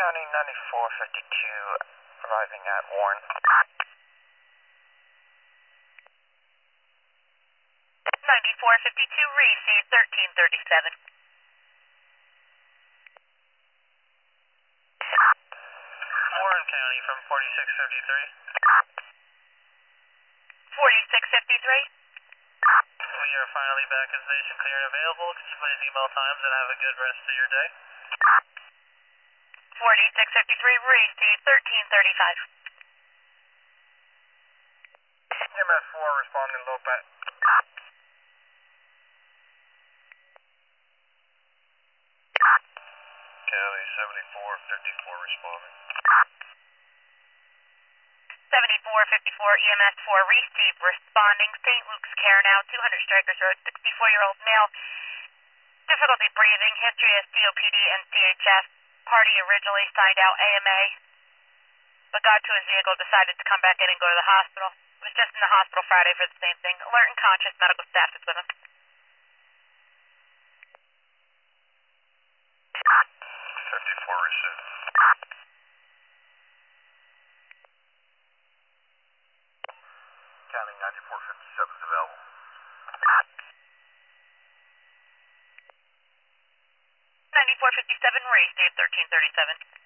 County 9452 arriving at Warren. 9452, receive 1337. Warren County from 4653. 4653. We are finally back at station clear and available. Could you please email times and have a good rest of your day? 4653, receive 1335. EMS 4 responding low bat. County 7454 responding. 7454, EMS 4, receive, responding, St. Luke's Care now, 200 Strikers Road, 64-year-old male, difficulty breathing, history of COPD and CHF, party originally signed out AMA, but got to his vehicle, decided to come back in and go to the hospital. Was just in the hospital Friday for the same thing. Alert and conscious, medical staff is with him. 54 received. County 9457 is available. 9457, receive 1337.